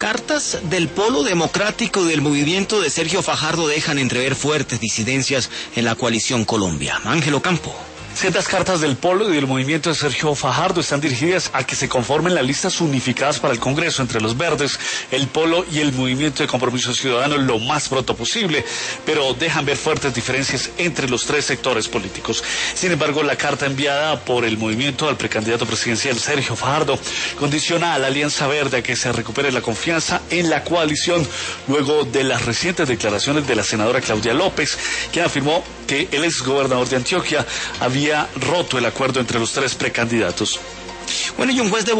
Cartas del Polo Democrático y del movimiento de Sergio Fajardo dejan entrever fuertes disidencias en la coalición Colombia. Ángel Ocampo. Sendas cartas del Polo y del movimiento de Sergio Fajardo están dirigidas a que se conformen las listas unificadas para el Congreso entre los Verdes, el Polo y el movimiento de Compromiso Ciudadano lo más pronto posible, pero dejan ver fuertes diferencias entre los tres sectores políticos. Sin embargo, la carta enviada por el movimiento al precandidato presidencial Sergio Fajardo condiciona a la Alianza Verde a que se recupere la confianza en la coalición luego de las recientes declaraciones de la senadora Claudia López, quien afirmó que el exgobernador de Antioquia había roto el acuerdo entre los tres precandidatos. Bueno, y un juez de